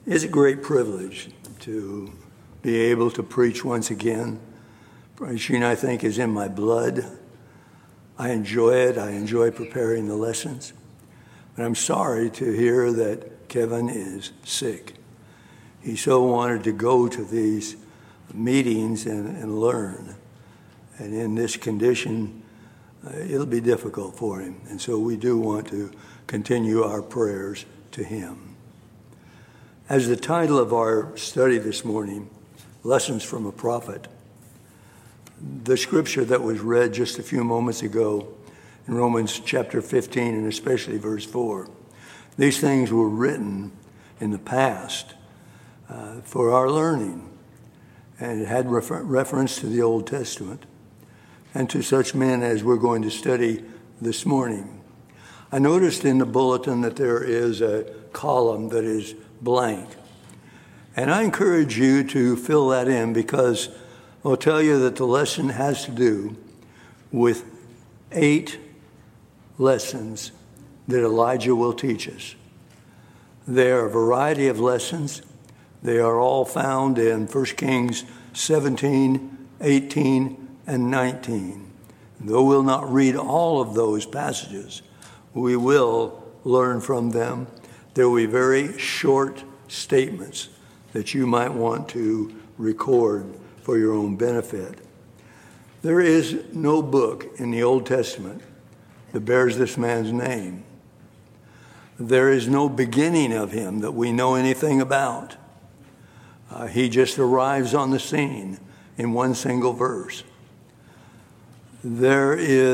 It's a great privilege to be able to preach once again. Preaching, I think, is in my blood. I enjoy it. I enjoy preparing the lessons. But I'm sorry to hear that Kevin is sick. He so wanted to go to these meetings and learn. And in this condition, it'll be difficult for him. And so we do want to continue our prayers to him. As the title of our study this morning, Lessons from a Prophet, the scripture that was read just a few moments ago in Romans chapter 15, and especially verse 4, these things were written in the past for our learning, and it had reference to the Old Testament and to such men as we're going to study this morning. I noticed in the bulletin that there is a column that is blank. And I encourage you to fill that in because I'll tell you that the lesson has to do with 8 lessons that Elijah will teach us. There are a variety of lessons. They are all found in 1 Kings 17, 18, and 19. Though we'll not read all of those passages, we will learn from them. There will be very short statements that you might want to record for your own benefit. There is no book in the Old Testament that bears this man's name. There is no beginning of him that we know anything about. He just arrives on the scene in one single verse. There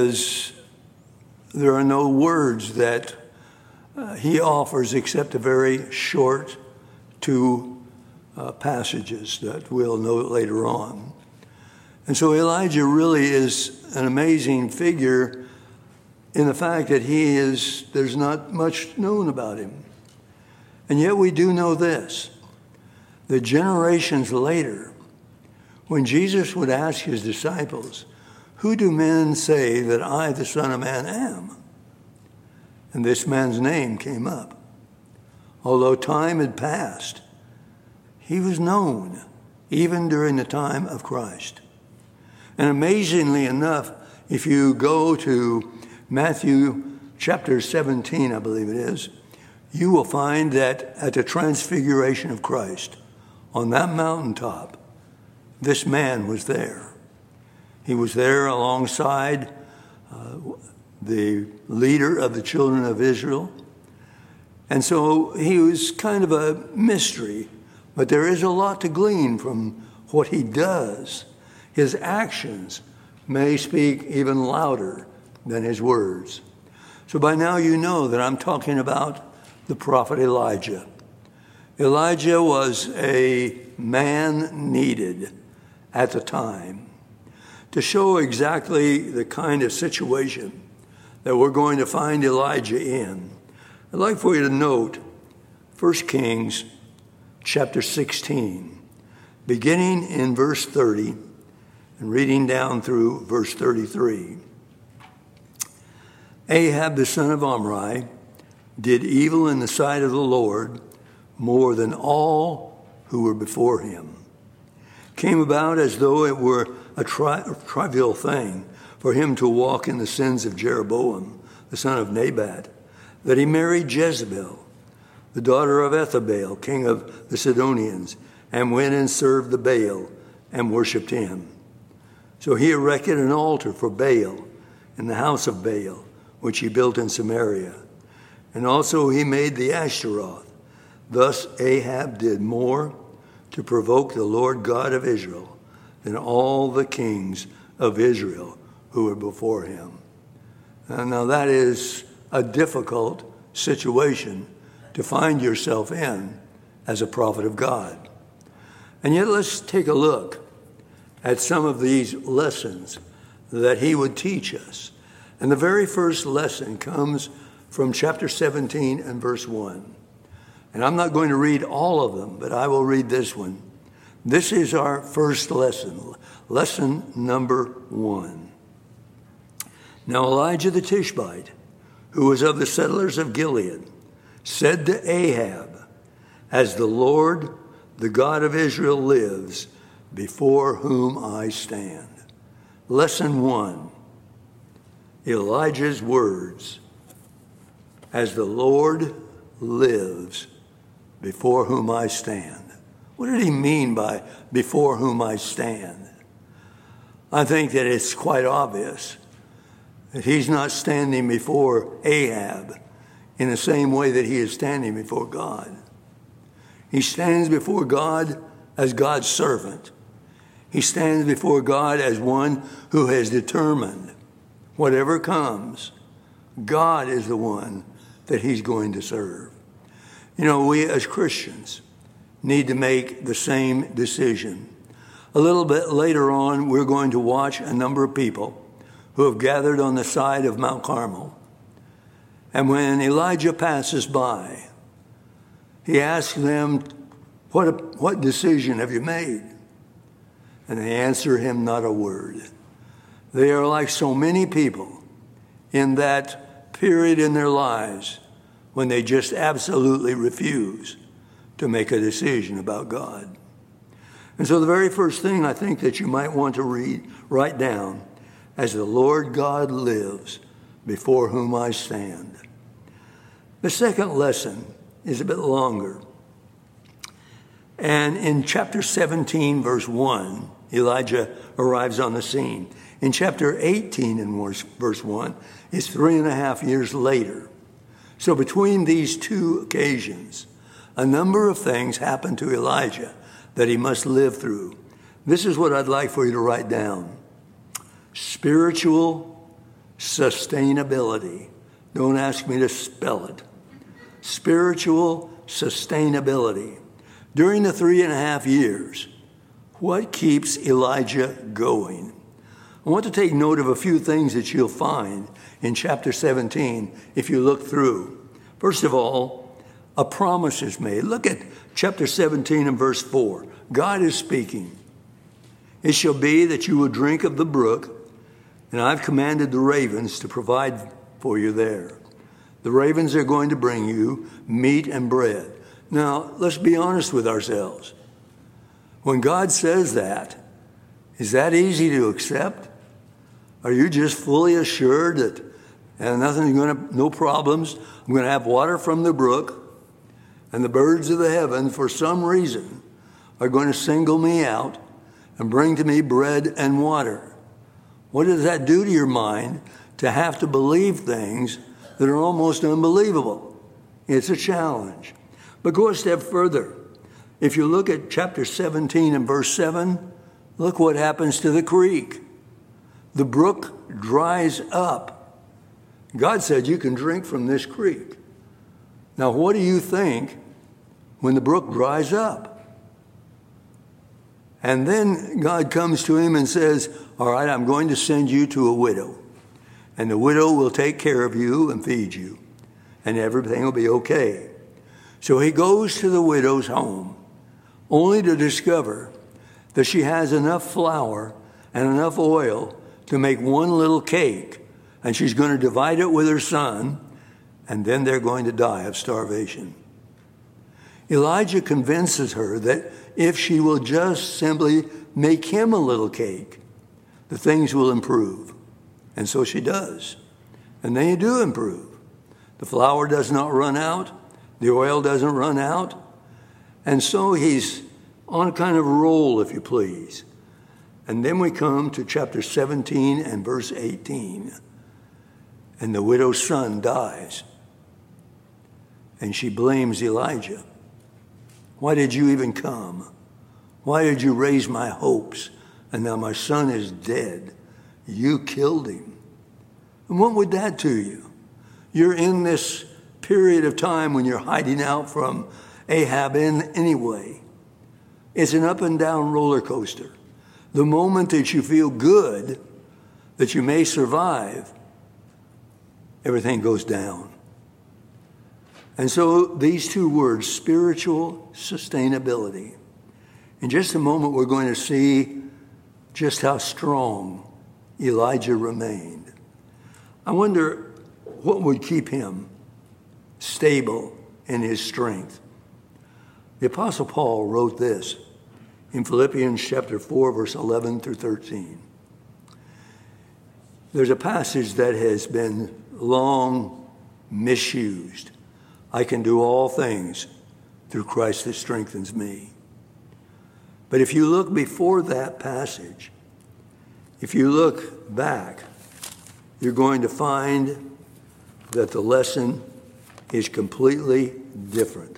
are no words that he offers except a very short 2 passages that we'll note later on. And so Elijah really is an amazing figure in the fact that there's not much known about him. And yet we do know this, that generations later, when Jesus would ask his disciples, "Who do men say that I, the Son of Man, am?" And this man's name came up. Although time had passed, he was known even during the time of Christ. And amazingly enough, if you go to Matthew chapter 17, I believe it is, you will find that at the transfiguration of Christ, on that mountaintop, this man was there. He was there alongside the leader of the children of Israel. And so he was kind of a mystery, but there is a lot to glean from what he does. His actions may speak even louder than his words. So by now you know that I'm talking about the prophet Elijah. Elijah was a man needed at the time to show exactly the kind of situation that we're going to find Elijah in. I'd like for you to note 1 Kings chapter 16, beginning in verse 30 and reading down through verse 33. Ahab the son of Omri did evil in the sight of the Lord more than all who were before him. Came about as though it were a trivial thing for him to walk in the sins of Jeroboam, the son of Nebat, that he married Jezebel, the daughter of Ethabel, king of the Sidonians, and went and served the Baal and worshipped him. So he erected an altar for Baal in the house of Baal, which he built in Samaria. And also he made the Ashtaroth. Thus Ahab did more to provoke the Lord God of Israel than all the kings of Israel who were before him. Now that is a difficult situation to find yourself in as a prophet of God. And yet let's take a look at some of these lessons that he would teach us. And the very first lesson comes from chapter 17 and verse 1. And I'm not going to read all of them, but I will read this one. This is our first lesson, lesson number 1. Now Elijah the Tishbite, who was of the settlers of Gilead, said to Ahab, as the Lord, the God of Israel, lives, before whom I stand. Lesson 1, Elijah's words, as the Lord lives, before whom I stand. What did he mean by before whom I stand? I think that it's quite obvious that he's not standing before Ahab in the same way that he is standing before God. He stands before God as God's servant. He stands before God as one who has determined whatever comes, God is the one that he's going to serve. You know, we as Christians need to make the same decision. A little bit later on, we're going to watch a number of people who have gathered on the side of Mount Carmel. And when Elijah passes by, he asks them, what decision have you made? And they answer him not a word. They are like so many people in that period in their lives when they just absolutely refuse to make a decision about God. And so the very first thing I think that you might want to write down, as the Lord God lives, before whom I stand. The second lesson is a bit longer. And in chapter 17, verse 1, Elijah arrives on the scene. In chapter 18 and verse 1, it's 3.5 years later. So between these two occasions, a number of things happened to Elijah that he must live through. This is what I'd like for you to write down. Spiritual sustainability. Don't ask me to spell it. Spiritual sustainability. During the 3.5 years, what keeps Elijah going? I want to take note of a few things that you'll find in chapter 17 if you look through. First of all, a promise is made. Look at chapter 17 and verse 4. God is speaking. It shall be that you will drink of the brook, and I've commanded the ravens to provide for you there. The ravens are going to bring you meat and bread. Now, let's be honest with ourselves. When God says that, is that easy to accept? Are you just fully assured that no problems? I'm going to have water from the brook, and the birds of the heaven, for some reason, are going to single me out and bring to me bread and water. What does that do to your mind to have to believe things that are almost unbelievable? It's a challenge. But go a step further. If you look at chapter 17 and verse 7, look what happens to the creek. The brook dries up. God said you can drink from this creek. Now, what do you think when the brook dries up? And then God comes to him and says, all right, I'm going to send you to a widow. And the widow will take care of you and feed you. And everything will be okay. So he goes to the widow's home, only to discover that she has enough flour and enough oil to make one little cake. And she's going to divide it with her son, and then they're going to die of starvation. Elijah convinces her that if she will just simply make him a little cake, the things will improve. And so she does. And they do improve. The flour does not run out. The oil doesn't run out. And so he's on a kind of roll, if you please. And then we come to chapter 17 and verse 18. And the widow's son dies. And she blames Elijah. Why did you even come? Why did you raise my hopes? And now my son is dead. You killed him. And what would that do you? You're in this period of time when you're hiding out from Ahab anyway. It's an up and down roller coaster. The moment that you feel good, that you may survive, everything goes down. And so these two words, spiritual sustainability. In just a moment, we're going to see just how strong Elijah remained. I wonder what would keep him stable in his strength. The Apostle Paul wrote this in Philippians chapter 4, verse 11 through 13. There's a passage that has been long misused. I can do all things through Christ that strengthens me. But if you look before that passage, if you look back, you're going to find that the lesson is completely different.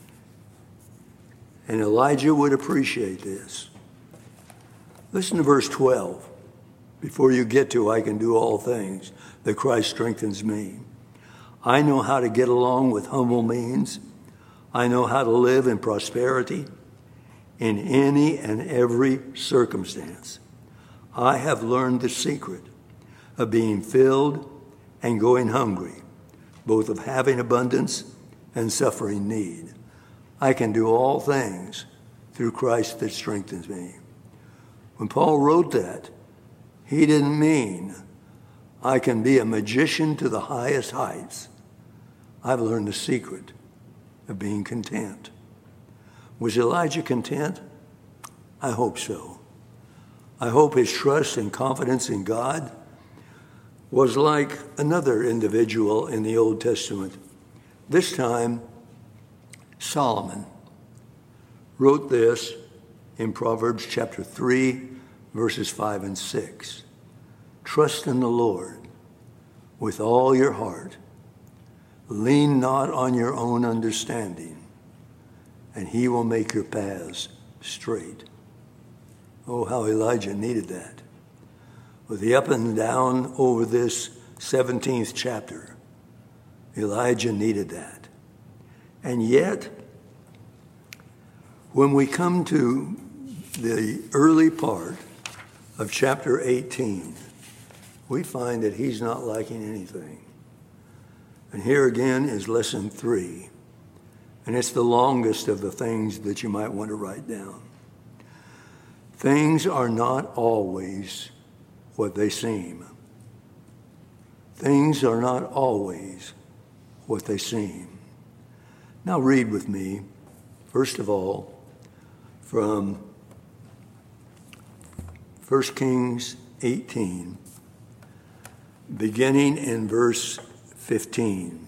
And Elijah would appreciate this. Listen to verse 12. Before you get to, I can do all things that Christ strengthens me. I know how to get along with humble means. I know how to live in prosperity in any and every circumstance. I have learned the secret of being filled and going hungry, both of having abundance and suffering need. I can do all things through Christ that strengthens me. When Paul wrote that, he didn't mean I can be a magician to the highest heights. I've learned the secret of being content. Was Elijah content? I hope so. I hope his trust and confidence in God was like another individual in the Old Testament. This time, Solomon wrote this in Proverbs chapter 3, verses 5 and 6. Trust in the Lord with all your heart. Lean not on your own understanding, and he will make your paths straight. Oh, how Elijah needed that. With the up and down over this 17th chapter, Elijah needed that. And yet, when we come to the early part of chapter 18, we find that he's not liking anything. And here again is lesson 3. And it's the longest of the things that you might want to write down. Things are not always what they seem. Things are not always what they seem. Now read with me, first of all, from 1 Kings 18, beginning in verse 15.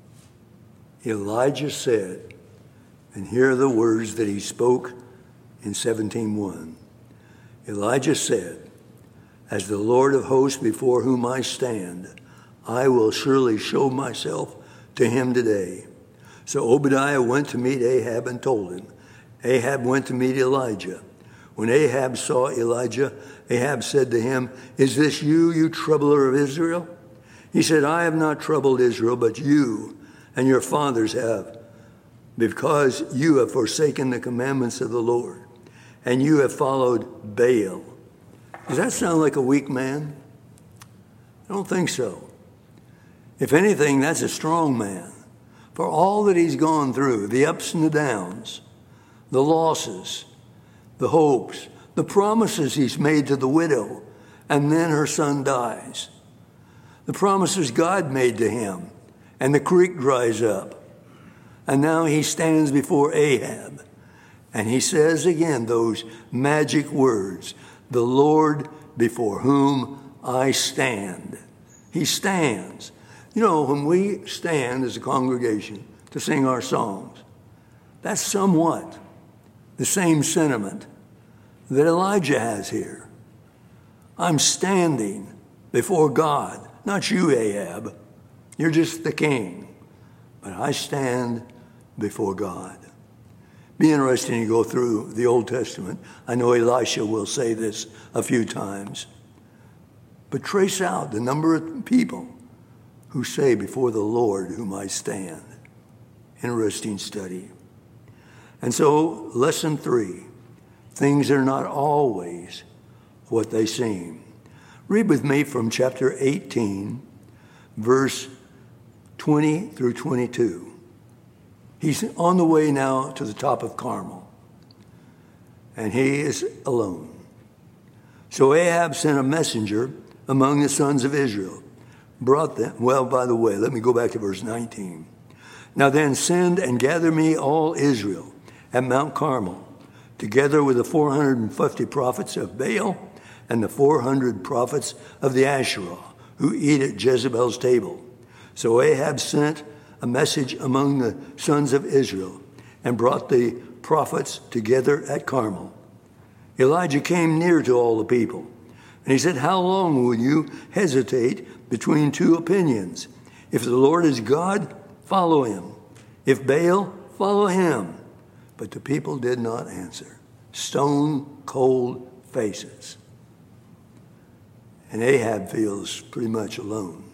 Elijah said, and here are the words that he spoke in 17:1. Elijah said, as the Lord of hosts before whom I stand, I will surely show myself to him today. So Obadiah went to meet Ahab and told him. Ahab went to meet Elijah. When Ahab saw Elijah, Ahab said to him, is this you, you troubler of Israel? He said, I have not troubled Israel, but you and your fathers have, because you have forsaken the commandments of the Lord, and you have followed Baal. Does that sound like a weak man? I don't think so. If anything, that's a strong man. For all that he's gone through, the ups and the downs, the losses, the hopes, the promises he's made to the widow, and then her son dies. The promises God made to him, and the creek dries up. And now he stands before Ahab, and he says again those magic words, the Lord before whom I stand. He stands. You know, when we stand as a congregation to sing our songs, that's somewhat the same sentiment that Elijah has here. I'm standing before God. Not you, Ahab. You're just the king. But I stand before God. Be interesting to go through the Old Testament. I know Elisha will say this a few times. But trace out the number of people who say before the Lord whom I stand. Interesting study. And so, lesson 3. Things are not always what they seem. Read with me from chapter 18, verse 20 through 22. He's on the way now to the top of Carmel, and he is alone. So Ahab sent a messenger among the sons of Israel, brought them. Well, by the way, let me go back to verse 19. Now then, send and gather me all Israel, at Mount Carmel, together with the 450 prophets of Baal and the 400 prophets of the Asherah, who eat at Jezebel's table. So Ahab sent a message among the sons of Israel and brought the prophets together at Carmel. Elijah came near to all the people, and he said, "How long will you hesitate between two opinions? If the Lord is God, follow him. If Baal, follow him." But the people did not answer. Stone cold faces. And Ahab feels pretty much alone.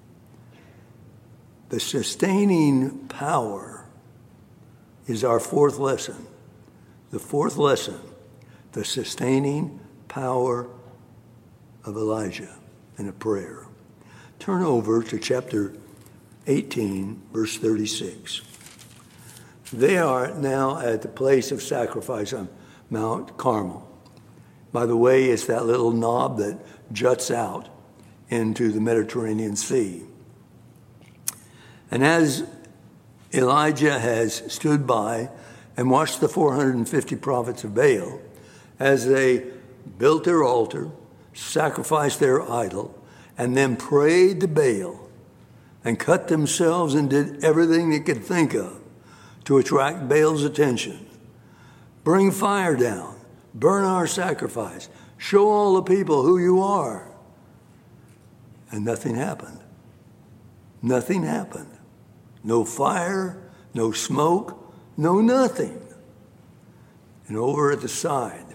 The sustaining power is our fourth lesson. The fourth lesson, the sustaining power of Elijah in a prayer. Turn over to chapter 18, verse 36. They are now at the place of sacrifice on Mount Carmel. By the way, it's that little knob that juts out into the Mediterranean Sea. And as Elijah has stood by and watched the 450 prophets of Baal as they built their altar, sacrificed their idol, and then prayed to Baal and cut themselves and did everything they could think of to attract Baal's attention. Bring fire down, burn our sacrifice, show all the people who you are. And nothing happened. Nothing happened. No fire, no smoke, no nothing. And over at the side,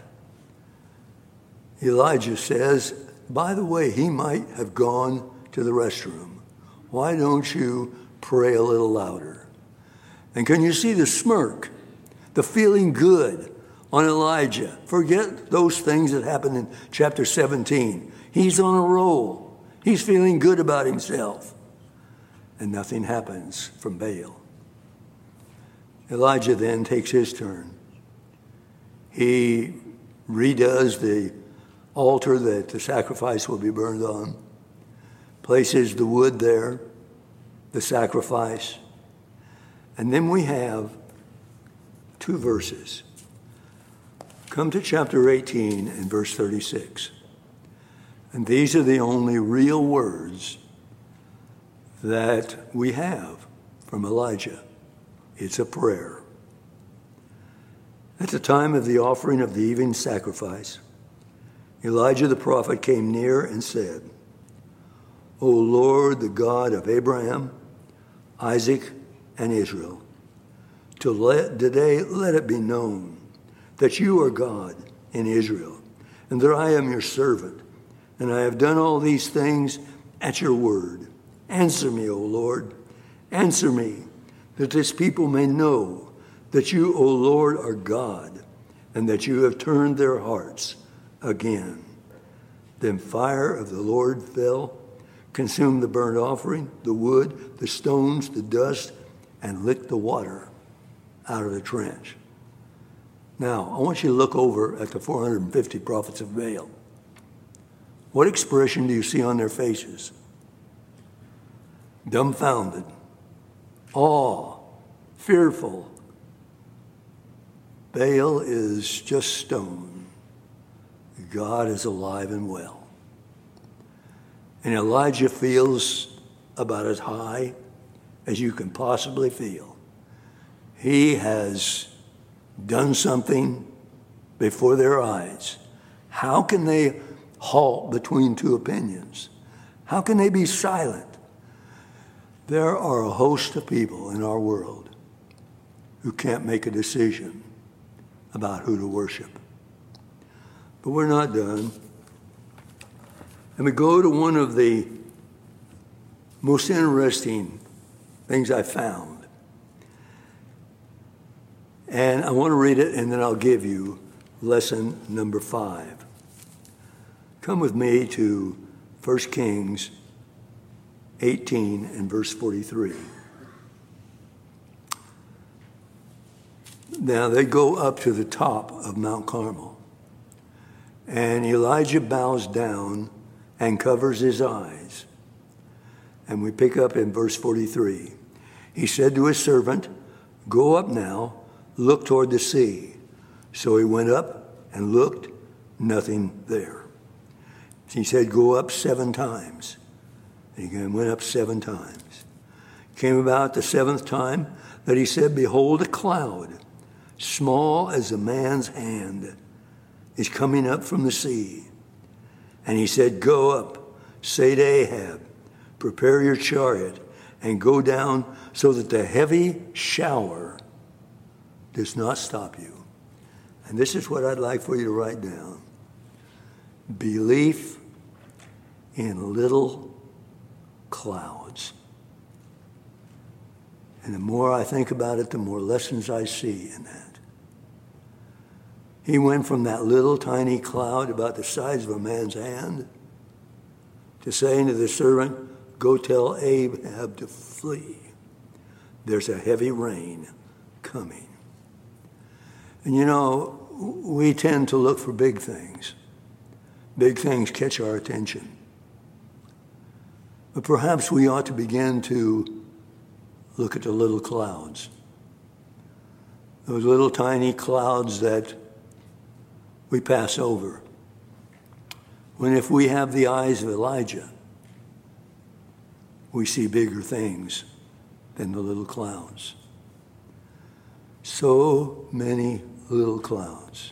Elijah says, by the way, he might have gone to the restroom. Why don't you pray a little louder? And can you see the smirk, the feeling good on Elijah? Forget those things that happened in chapter 17. He's on a roll. He's feeling good about himself. And nothing happens from Baal. Elijah then takes his turn. He redoes the altar that the sacrifice will be burned on, places the wood there, the sacrifice, and then we have two verses. Come to chapter 18 and verse 36. And these are the only real words that we have from Elijah. It's a prayer. At the time of the offering of the evening sacrifice, Elijah the prophet came near and said, O Lord, the God of Abraham, Isaac, and Israel, today let it be known that you are God in Israel, and that I am your servant, and I have done all these things at your word. Answer me, O Lord, answer me, that this people may know that you, O Lord, are God, and that you have turned their hearts again. Then fire of the Lord fell, consumed the burnt offering, the wood, the stones, the dust, and licked the water out of the trench. Now, I want you to look over at the 450 prophets of Baal. What expression do you see on their faces? Dumbfounded, awe, fearful. Baal is just stone. God is alive and well. And Elijah feels about as high as you can possibly feel. He has done something before their eyes. How can they halt between two opinions? How can they be silent? There are a host of people in our world who can't make a decision about who to worship. But we're not done. And we go to one of the most interesting things I found. And I want to read it, and then I'll give you lesson number 5. Come with me to 1 Kings 18 and verse 43. Now they go up to the top of Mount Carmel. And Elijah bows down and covers his eyes. And we pick up in verse 43. He said to his servant, Go up now, look toward the sea. So he went up and looked, nothing there. He said, go up 7 times. And he went up 7 times. Came about the 7th time that he said, behold, a cloud, small as a man's hand, is coming up from the sea. And he said, go up, say to Ahab, prepare your chariot, and go down so that the heavy shower does not stop you. And this is what I'd like for you to write down. Belief in little clouds. And the more I think about it, the more lessons I see in that. He went from that little tiny cloud about the size of a man's hand to saying to the servant, go tell Ahab to flee. There's a heavy rain coming. And you know, we tend to look for big things. Big things catch our attention. But perhaps we ought to begin to look at the little clouds. Those little tiny clouds that we pass over. When if we have the eyes of Elijah, we see bigger things than the little clouds. So many little clouds.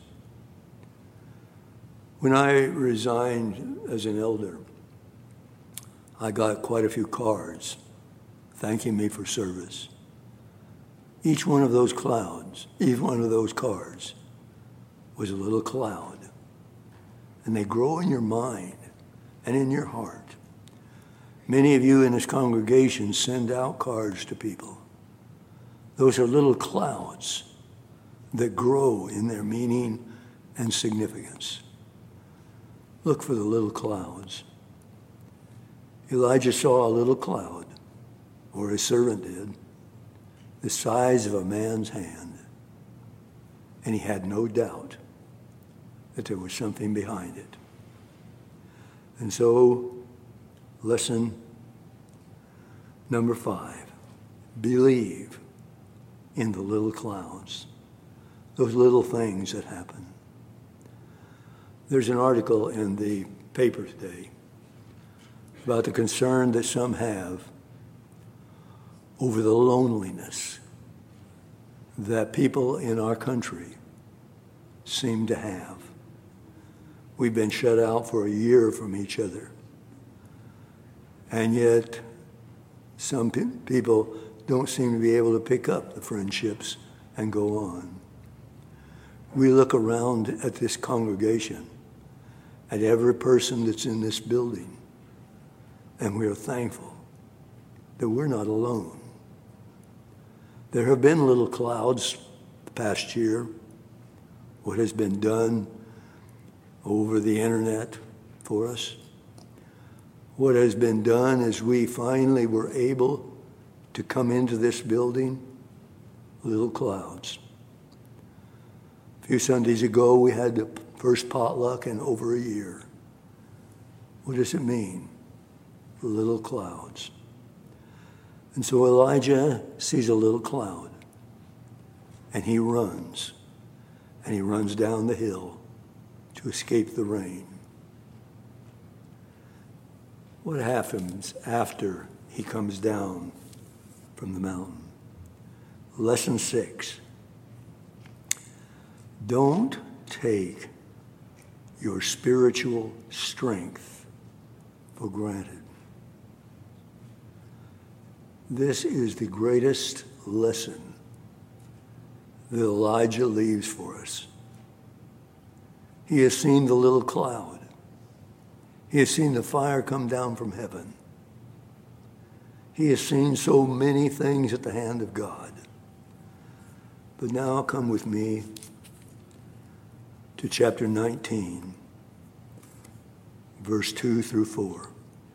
When I resigned as an elder, I got quite a few cards thanking me for service. Each one of those clouds, each one of those cards was a little cloud. And they grow in your mind and in your heart. Many of you in this congregation send out cards to people. Those are little clouds that grow in their meaning and significance. Look for the little clouds. Elijah saw a little cloud, or his servant did, the size of a man's hand. And he had no doubt that there was something behind it. And so, lesson number 5, believe in the little clouds, those little things that happen. There's an article in the paper today about the concern that some have over the loneliness that people in our country seem to have. We've been shut out for a year from each other. And yet, some people don't seem to be able to pick up the friendships and go on. We look around at this congregation, at every person that's in this building, and we are thankful that we're not alone. There have been little clouds the past year. What has been done over the internet for us. What has been done is we finally were able to come into this building, little clouds. A few Sundays ago, we had the first potluck in over a year. What does it mean? Little clouds. And so Elijah sees a little cloud, and he runs down the hill to escape the rain. What happens after he comes down from the mountain? Lesson 6. Don't take your spiritual strength for granted. This is the greatest lesson that Elijah leaves for us. He has seen the little cloud. He has seen the fire come down from heaven. He has seen so many things at the hand of God. But now come with me to chapter 19, verse 2 through 4.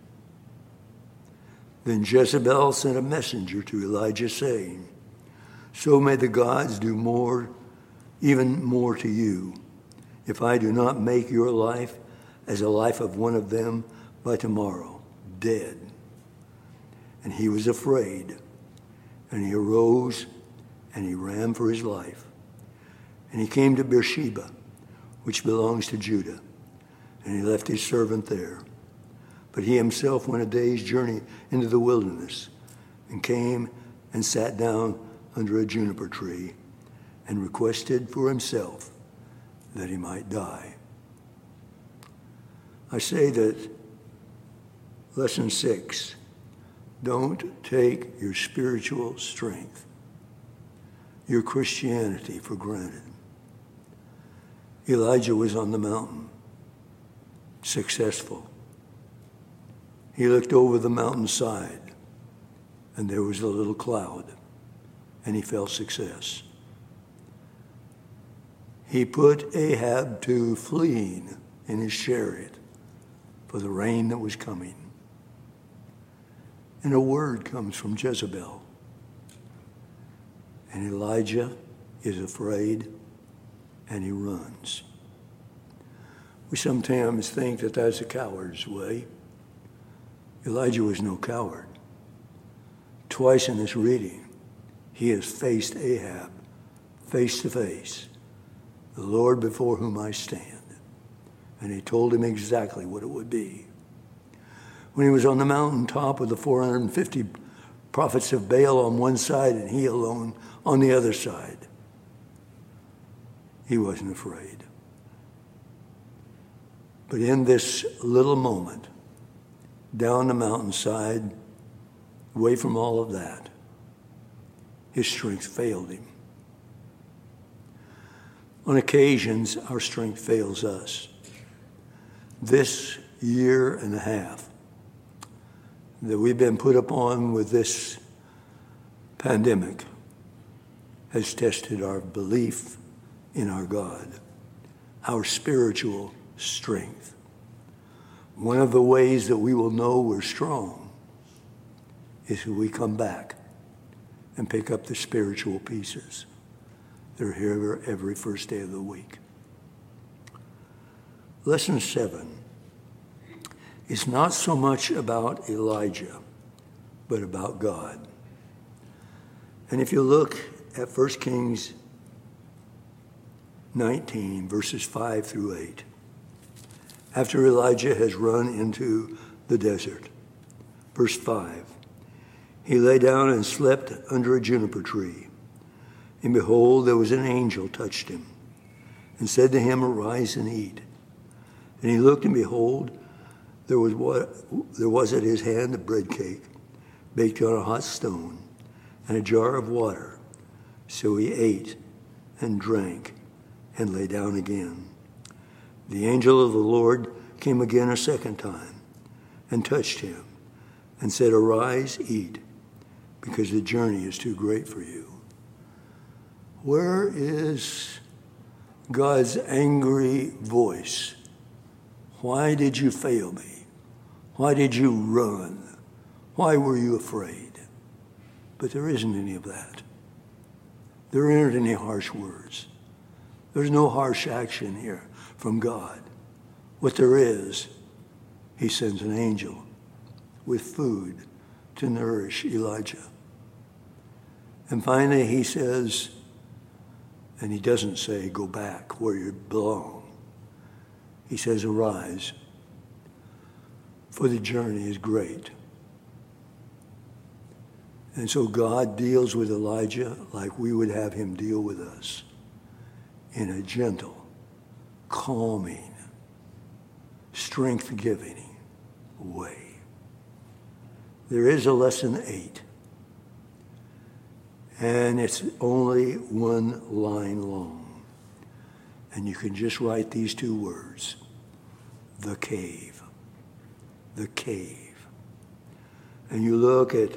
Then Jezebel sent a messenger to Elijah, saying, so may the gods do more, even more to you, if I do not make your life as the life of one of them by tomorrow, dead. And he was afraid, and he arose, and he ran for his life And he came to Beersheba, which belongs to Judah, and he left his servant there. But he himself went a day's journey into the wilderness, and came and sat down under a juniper tree, and requested for himself that he might die. I say that lesson 6, don't take your spiritual strength, your Christianity, for granted. Elijah was on the mountain, successful. He looked over the mountainside, and there was a little cloud, and he felt success. He put Ahab to fleeing in his chariot for the rain that was coming. And a word comes from Jezebel. And Elijah is afraid, and he runs. We sometimes think that that's a coward's way. Elijah was no coward. Twice in this reading, he has faced Ahab face to face, the Lord before whom I stand. And he told him exactly what it would be. When he was on the mountaintop with the 450 prophets of Baal on one side and he alone on the other side, he wasn't afraid. But in this little moment, down the mountainside, away from all of that, his strength failed him. On occasions, our strength fails us. This year and a half that we've been put upon with this pandemic has tested our belief in our God, our spiritual strength. One of the ways that we will know we're strong is if we come back and pick up the spiritual pieces. They're here every first day of the week. Lesson 7 is not so much about Elijah, but about God. And if you look at 1 Kings 19, verses 5 through 8, after Elijah has run into the desert, verse 5, he lay down and slept under a juniper tree. And behold, there was an angel touched him and said to him, arise and eat. And he looked, and behold, there was at his hand a bread cake baked on a hot stone and a jar of water. So he ate and drank and lay down again. The angel of the Lord came again a second time and touched him and said, arise, eat, because the journey is too great for you. Where is God's angry voice? Why did you fail me? Why did you run? Why were you afraid? But there isn't any of that. There aren't any harsh words. There's no harsh action here from God. What there is, he sends an angel with food to nourish Elijah. And finally he says, and he doesn't say, go back where you belong. He says, arise, for the journey is great. And so God deals with Elijah like we would have him deal with us, in a gentle, calming, strength-giving way. There is a lesson 8, and it's only one line long. And you can just write these 2 words, the cave, the cave. And you look at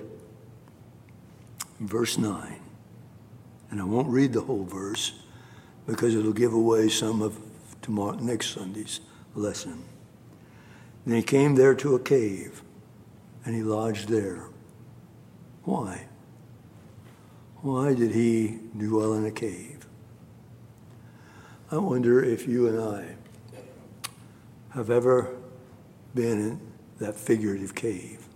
verse 9, and I won't read the whole verse because it'll give away some of next Sunday's lesson. And he came there to a cave, and he lodged there. Why? Why did he dwell in a cave? I wonder if you and I have ever been in that figurative cave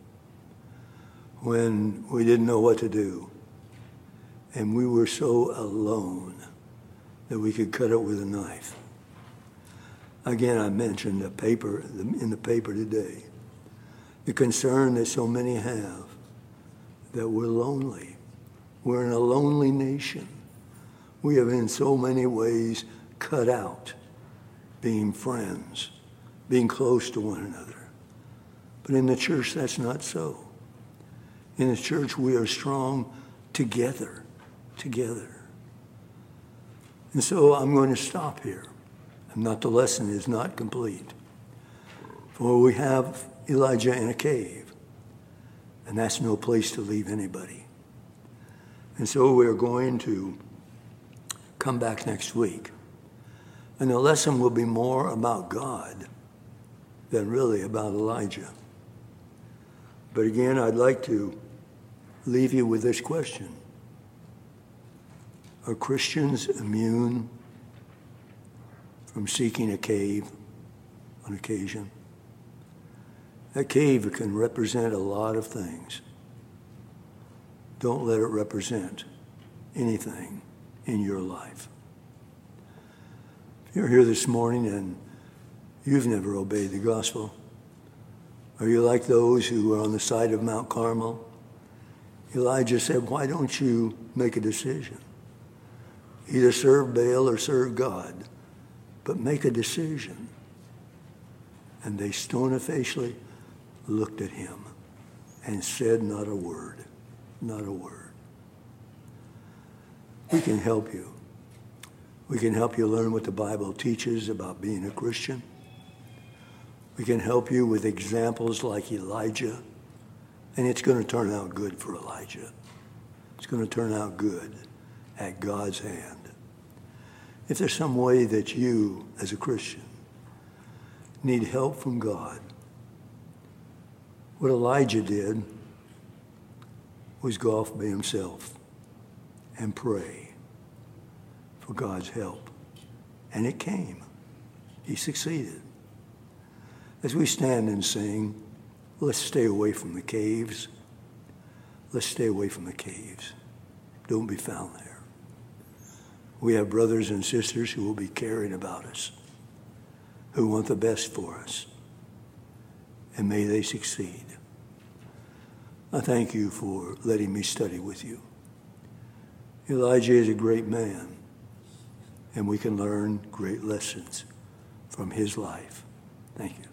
when we didn't know what to do and we were so alone that we could cut it with a knife. Again, I mentioned in the paper today, the concern that so many have that we're lonely. We're in a lonely nation. We have in so many ways cut out being friends, being close to one another. But in the church, that's not so. In the church, we are strong together. And so I'm going to stop here. The lesson is not complete. For we have Elijah in a cave, and that's no place to leave anybody. And so we're going to come back next week. And the lesson will be more about God than really about Elijah. But again, I'd like to leave you with this question. Are Christians immune from seeking a cave on occasion? That cave can represent a lot of things. Don't let it represent anything in your life. If you're here this morning and you've never obeyed the gospel, are you like those who were on the side of Mount Carmel? Elijah said, why don't you make a decision? Either serve Baal or serve God, but make a decision. And they stone-facedly looked at him and said not a word, not a word. We can help you. We can help you learn what the Bible teaches about being a Christian. We can help you with examples like Elijah, and it's going to turn out good for Elijah. It's going to turn out good at God's hand. If there's some way that you, as a Christian, need help from God, what Elijah did was go off by himself and pray for God's help. And it came. He succeeded. As we stand and sing, let's stay away from the caves. Let's stay away from the caves. Don't be found there. We have brothers and sisters who will be caring about us, who want the best for us. And may they succeed. I thank you for letting me study with you. Elijah is a great man, and we can learn great lessons from his life. Thank you.